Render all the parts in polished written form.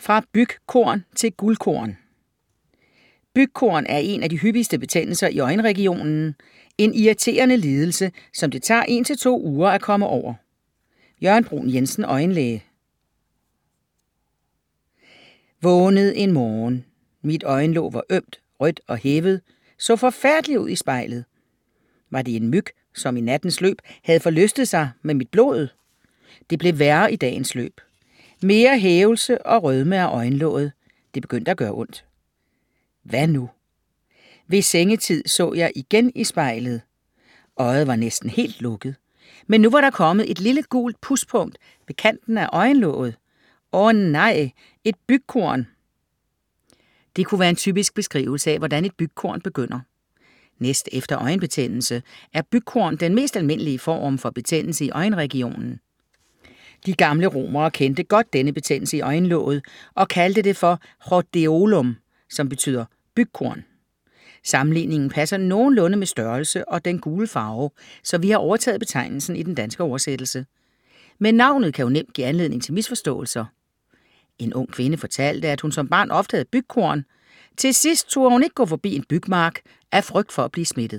Fra bygkorn til guldkorn. Bygkorn er en af de hyppigste betændelser i øjenregionen. En irriterende lidelse, som det tager 1 til 2 uger at komme over. Jørgen Bruun Jensen, øjenlæge. Vågnede en morgen. Mit øjenlåg var ømt, rødt og hævet, så forfærdeligt ud i spejlet. Var det en myg, som i nattens løb havde forlystet sig med mit blod? Det blev værre i dagens løb. Mere hævelse og rødme af øjenlåget. Det begyndte at gøre ondt. Hvad nu? Ved sengetid så jeg igen i spejlet. Øjet var næsten helt lukket. Men nu var der kommet et lille gult puspunkt ved kanten af øjenlåget. Nej, et bygkorn. Det kunne være en typisk beskrivelse af, hvordan et bygkorn begynder. Næst efter øjenbetændelse er bygkorn den mest almindelige form for betændelse i øjenregionen. De gamle romere kendte godt denne betændelse i øjenlåget og kaldte det for rhodeolum, som betyder bygkorn. Sammenligningen passer nogenlunde med størrelse og den gule farve, så vi har overtaget betegnelsen i den danske oversættelse. Men navnet kan jo nemt give anledning til misforståelser. En ung kvinde fortalte, at hun som barn ofte havde bygkorn. Til sidst turde hun ikke gå forbi en bygmark af frygt for at blive smittet.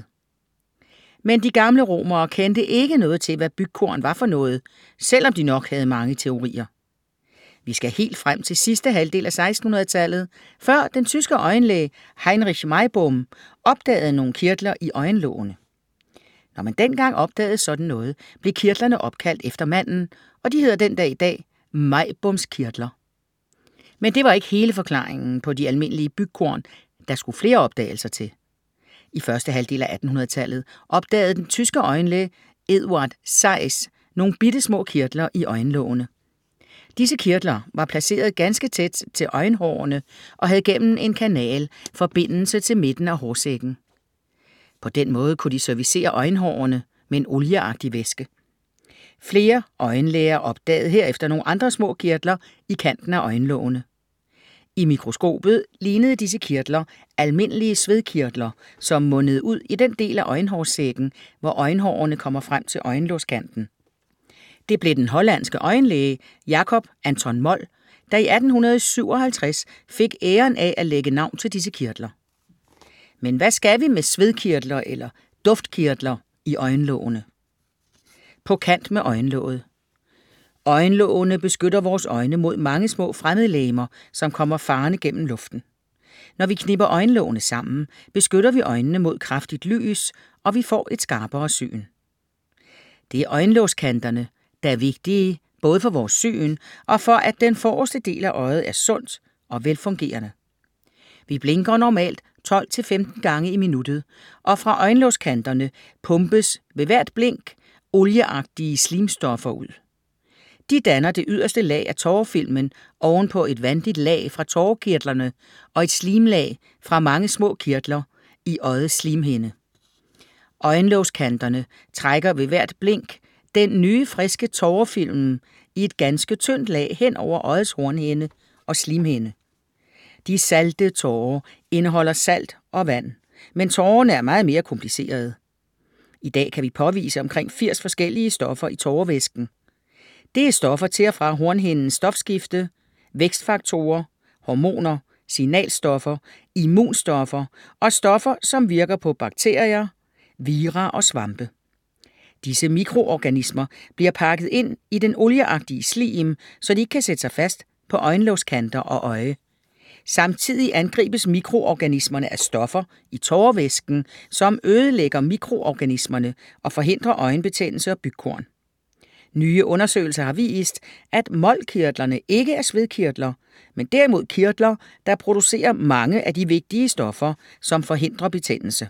Men de gamle romere kendte ikke noget til, hvad bygkorn var for noget, selvom de nok havde mange teorier. Vi skal helt frem til sidste halvdel af 1600-tallet, før den tyske øjenlæge Heinrich Maibohm opdagede nogle kirtler i øjenlågene. Når man dengang opdagede sådan noget, blev kirtlerne opkaldt efter manden, og de hedder den dag i dag Maiboms kirtler. Men det var ikke hele forklaringen på de almindelige bygkorn, der skulle flere opdagelser til. I første halvdel af 1800-tallet opdagede den tyske øjenlæge Eduard Zeiss nogle bittesmå kirtler i øjenlågene. Disse kirtler var placeret ganske tæt til øjenhårene og havde gennem en kanal forbindelse til midten af hårsækken. På den måde kunne de servicere øjenhårene med en olieagtig væske. Flere øjenlæger opdagede herefter nogle andre små kirtler i kanten af øjenlågene. I mikroskopet lignede disse kirtler almindelige svedkirtler, som mundede ud i den del af øjenhårssækken, hvor øjenhårene kommer frem til øjenlågskanten. Det blev den hollandske øjenlæge Jacob Anton Mol, der i 1857 fik æren af at lægge navn til disse kirtler. Men hvad skal vi med svedkirtler eller duftkirtler i øjenlågene? På kant med øjenlåget. Øjenlågene beskytter vores øjne mod mange små fremmedlegemer, som kommer farende gennem luften. Når vi knipper øjenlågene sammen, beskytter vi øjnene mod kraftigt lys, og vi får et skarpere syn. Det er øjenlågskanterne, der er vigtige både for vores syn og for, at den forreste del af øjet er sundt og velfungerende. Vi blinker normalt 12-15 gange i minuttet, og fra øjenlågskanterne pumpes ved hvert blink olieagtige slimstoffer ud. De danner det yderste lag af tårefilmen ovenpå et vandigt lag fra tårekirtlerne og et slimlag fra mange små kirtler i øjets slimhinde. Øjenlågskanterne trækker ved hvert blink den nye, friske tårefilm i et ganske tyndt lag hen over øjets hornhinde og slimhinde. De salte tårer indeholder salt og vand, men tårerne er meget mere komplicerede. I dag kan vi påvise omkring 80 forskellige stoffer i tårevæsken. Det er stoffer til og fra hornhindens stofskifte, vækstfaktorer, hormoner, signalstoffer, immunstoffer og stoffer, som virker på bakterier, vira og svampe. Disse mikroorganismer bliver pakket ind i den olieagtige slim, så de ikke kan sætte sig fast på øjenlågskanter og øje. Samtidig angribes mikroorganismerne af stoffer i tårevæsken, som ødelægger mikroorganismerne og forhindrer øjenbetændelse og bygkorn. Nye undersøgelser har vist, at molkirtlerne ikke er svedkirtler, men derimod kirtler, der producerer mange af de vigtige stoffer, som forhindrer betændelse.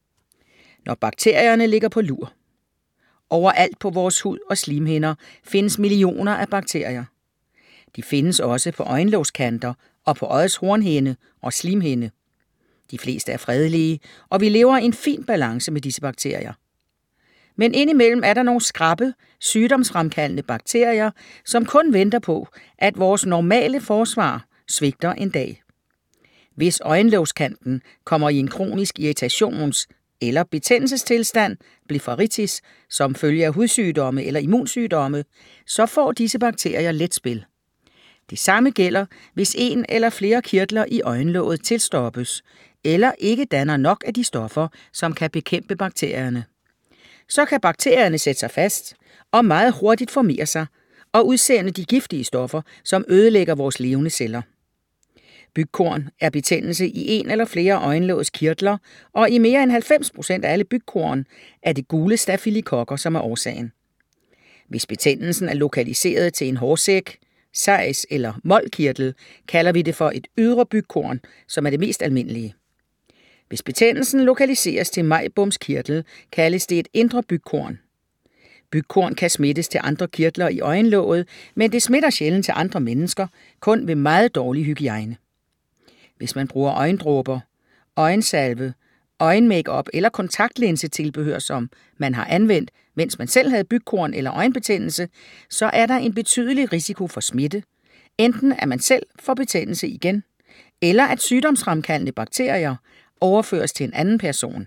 Når bakterierne ligger på lur. Overalt på vores hud og slimhinder findes millioner af bakterier. De findes også på øjenlågskanter og på øjets hornhinde og slimhinde. De fleste er fredelige, og vi lever i en fin balance med disse bakterier. Men indimellem er der nogle skrappe, sygdomsfremkaldende bakterier, som kun venter på, at vores normale forsvar svigter en dag. Hvis øjenlågskanten kommer i en kronisk irritations- eller betændelsestilstand, blefaritis, som følge af hudsygdomme eller immunsygdomme, så får disse bakterier let spil. Det samme gælder, hvis en eller flere kirtler i øjenlåget tilstoppes, eller ikke danner nok af de stoffer, som kan bekæmpe bakterierne. Så kan bakterierne sætte sig fast og meget hurtigt formere sig og udsende de giftige stoffer, som ødelægger vores levende celler. Bygkorn er betændelse i en eller flere øjenlågets kirtler, og i mere end 90% af alle bygkorn er det gule stafylokokker, som er årsagen. Hvis betændelsen er lokaliseret til en hårsæk, sejs eller moldkirtel, kalder vi det for et ydre bygkorn, som er det mest almindelige. Hvis betændelsen lokaliseres til majbomskirtel, kaldes det et indre bygkorn. Bygkorn kan smittes til andre kirtler i øjenlåget, men det smitter sjældent til andre mennesker, kun ved meget dårlig hygiejne. Hvis man bruger øjendråber, øjensalve, øjenmakeup eller kontaktlinsetilbehør, som man har anvendt, mens man selv havde bygkorn eller øjenbetændelse, så er der en betydelig risiko for smitte, enten at man selv får betændelse igen, eller at sygdomsfremkaldende bakterier overføres til en anden person.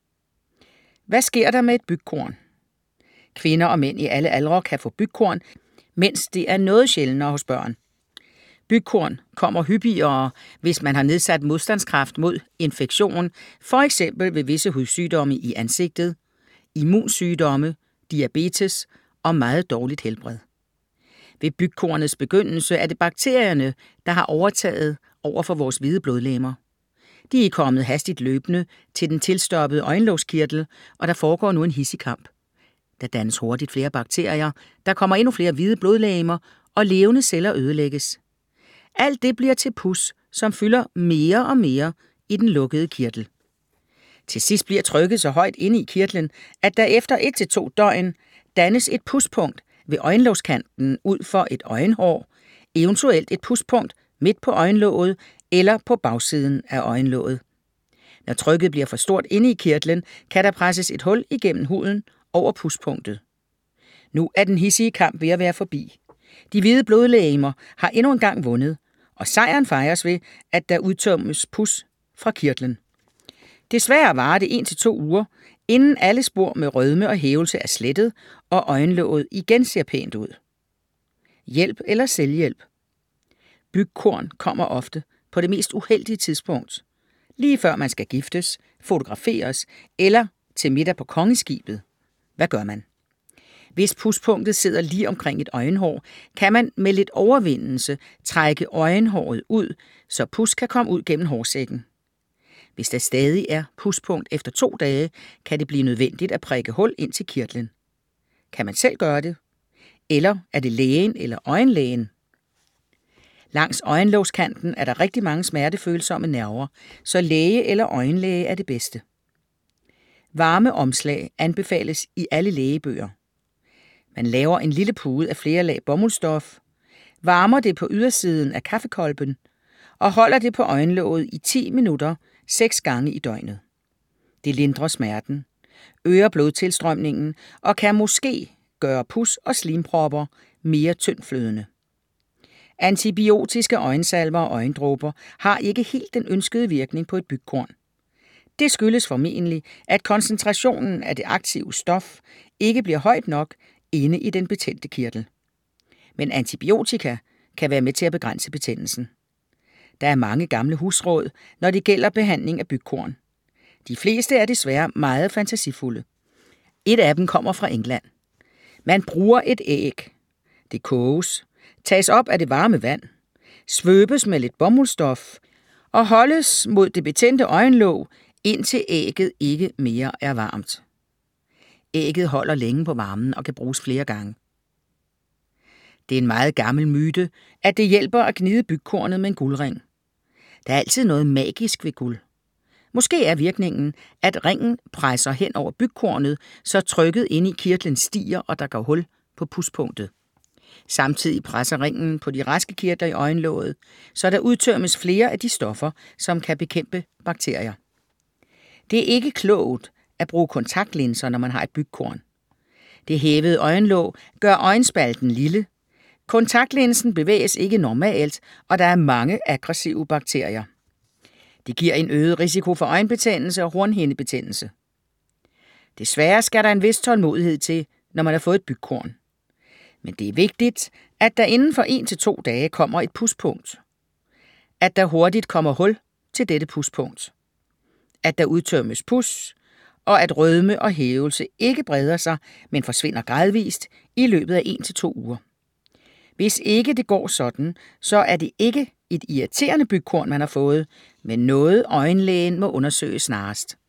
Hvad sker der med et bygkorn? Kvinder og mænd i alle aldre kan få bygkorn, mens det er noget sjældnere hos børn. Bygkorn kommer hyppigere, hvis man har nedsat modstandskraft mod infektion, for eksempel ved visse hudsygdomme i ansigtet, immunsygdomme, diabetes og meget dårligt helbred. Ved bygkornets begyndelse er det bakterierne, der har overtaget over for vores hvide blodlegemer. De er kommet hastigt løbende til den tilstoppede øjenlågskirtel, og der foregår nu en hidsig kamp. Der dannes hurtigt flere bakterier, der kommer endnu flere hvide blodlegemer, og levende celler ødelægges. Alt det bliver til pus, som fylder mere og mere i den lukkede kirtel. Til sidst bliver trykket så højt inde i kirtlen, at der efter 1-2 døgn dannes et puspunkt ved øjenlågskanten ud for et øjenhår, eventuelt et puspunkt midt på øjenlåget eller på bagsiden af øjenlåget. Når trykket bliver for stort inde i kirtlen, kan der presses et hul igennem huden over puspunktet. Nu er den hidsige kamp ved at være forbi. De hvide blodlegemer har endnu en gang vundet, og sejren fejres ved, at der udtømmes pus fra kirtlen. Desværre varer det 1-2 uger, inden alle spor med rødme og hævelse er slettet, og øjenlåget igen ser pænt ud. Hjælp eller selvhjælp. Bygkorn kommer ofte på det mest uheldige tidspunkt. Lige før man skal giftes, fotograferes eller til middag på kongeskibet. Hvad gør man? Hvis puspunktet sidder lige omkring et øjenhår, kan man med lidt overvindelse trække øjenhåret ud, så pus kan komme ud gennem hårsækken. Hvis der stadig er puspunkt efter 2 dage, kan det blive nødvendigt at prikke hul ind til kirtlen. Kan man selv gøre det? Eller er det lægen eller øjenlægen? Langs øjenlågskanten er der rigtig mange smertefølsomme nerver, så læge eller øjenlæge er det bedste. Varme omslag anbefales i alle lægebøger. Man laver en lille pude af flere lag bomuldstof, varmer det på ydersiden af kaffekolben og holder det på øjenlåget i 10 minutter 6 gange i døgnet. Det lindrer smerten, øger blodtilstrømningen og kan måske gøre pus og slimpropper mere tyndflydende. Antibiotiske øjensalver og øjendråber har ikke helt den ønskede virkning på et bygkorn. Det skyldes formentlig, at koncentrationen af det aktive stof ikke bliver højt nok inde i den betændte kirtel. Men antibiotika kan være med til at begrænse betændelsen. Der er mange gamle husråd, når det gælder behandling af bygkorn. De fleste er desværre meget fantasifulde. Et af dem kommer fra England. Man bruger et æg. Det koges, tages op af det varme vand, svøbes med lidt bomuldstof og holdes mod det betændte øjenlåg, indtil ægget ikke mere er varmt. Ægget holder længe på varmen og kan bruges flere gange. Det er en meget gammel myte, at det hjælper at gnide bygkornet med en guldring. Der er altid noget magisk ved guld. Måske er virkningen, at ringen presser hen over bygkornet, så trykket inde i kirtlen stiger, og der går hul på puspunktet. Samtidig presser ringen på de raske kirtler i øjenlåget, så der udtømmes flere af de stoffer, som kan bekæmpe bakterier. Det er ikke klogt at bruge kontaktlinser, når man har et bygkorn. Det hævede øjenlåg gør øjenspalten lille. Kontaktlinsen bevæges ikke normalt, og der er mange aggressive bakterier. Det giver en øget risiko for øjenbetændelse og hornhindebetændelse. Desværre skal der en vis tålmodighed til, når man har fået et bygkorn. Men det er vigtigt, at der inden for 1 til 2 dage kommer et puspunkt. At der hurtigt kommer hul til dette puspunkt. At der udtømmes pus, og at rødme og hævelse ikke breder sig, men forsvinder gradvist i løbet af 1 til 2 uger. Hvis ikke det går sådan, så er det ikke et irriterende bygkorn, man har fået, men noget øjenlægen må undersøge snarest.